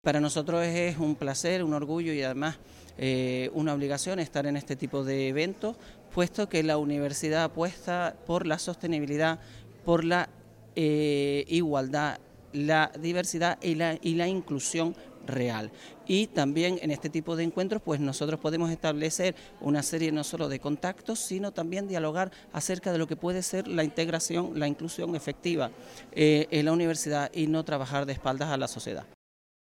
Para nosotros es un placer, un orgullo y además una obligación estar en este tipo de eventos, puesto que la universidad apuesta por la sostenibilidad, por la igualdad, la diversidad y la inclusión real. Y también en este tipo de encuentros pues nosotros podemos establecer una serie no solo de contactos, sino también dialogar acerca de lo que puede ser la integración, la inclusión efectiva en la universidad y no trabajar de espaldas a la sociedad.